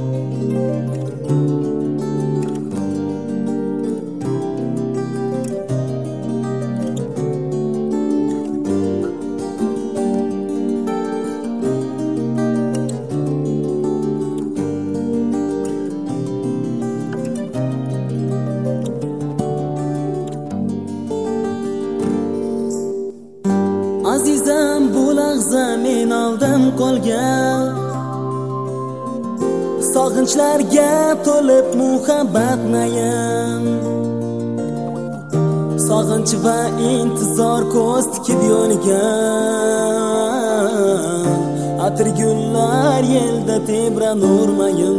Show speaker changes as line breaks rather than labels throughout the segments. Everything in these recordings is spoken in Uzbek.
Azizam bu lahza men oldim qolgan, sog'inchlarga to'lib muhabbat nayam. Sog'inch va intizor ko'z tikib yo'ligan, atir gullar yelda tebranurmayim.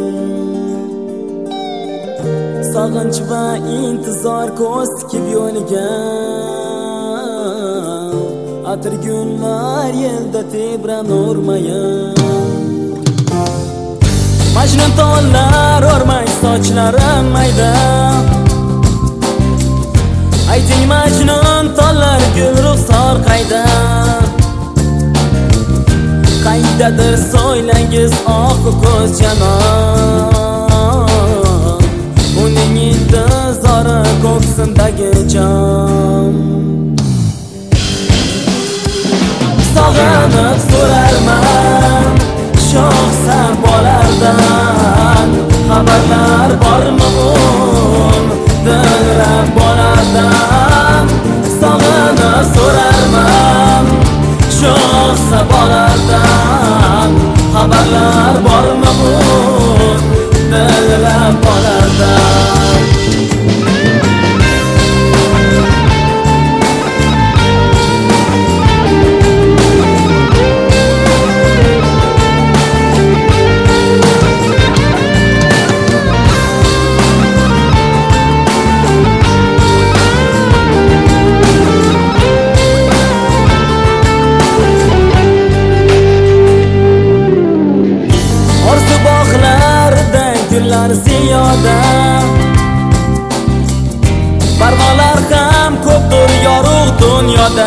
Sog'inch va intizor ko'z tikib yo'ligan, atir gullar yelda tebranurmayim. Majnun tollar o'rmay sochlarim mayda, ayting majnun tollar gul ruxsor qayda? Qaydadir so'ylangiz oq ko'z janon, uning intizori ko'ksimdagi jon. Sog'inib so'rarman sho'xsa bolardan, xabarlar bormi dilrab bolardan. Sog'inib so'rarman sho'xsa bolardan, xabarlar bormi dilrab bolardan. Ziyoda barmoqlar ham ko'pdir yorug' dunyoda.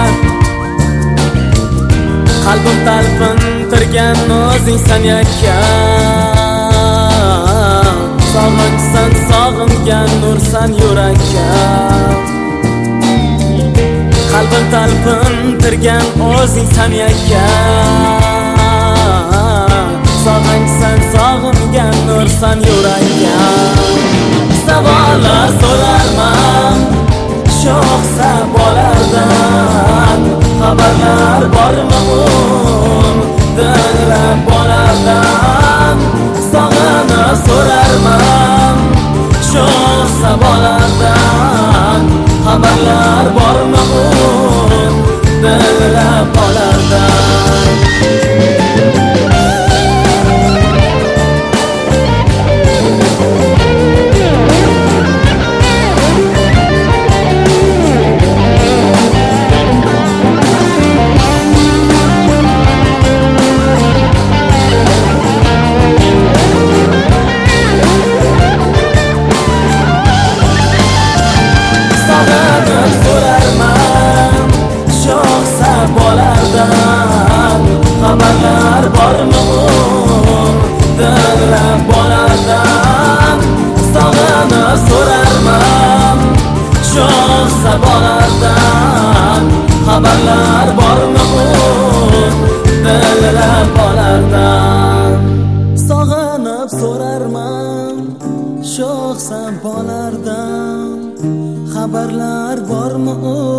Qalbim talpintirgan o'zingsan yakkan, sog'inchsan sog'ingan nursan yurakka. Qalbim talpintirgan o'zingsan yakkan, sog'inchsan sog'ingan nursan yurakka. Savollar so'rarman sho'xsa bolardan, xabarlar bormi dilrab bolardan. Sog'inib so'rarman sho'xsa bolardan, xabarlar bormi dilrab bolardan. Xabarlar bormi dilrab bolardan. Sog'inib so'rarman sho'xsa bolardan, xabarlar bormi dilrab bolardan. Sog'inib so'rarman sho'xsa bolardan, xabarlar bormi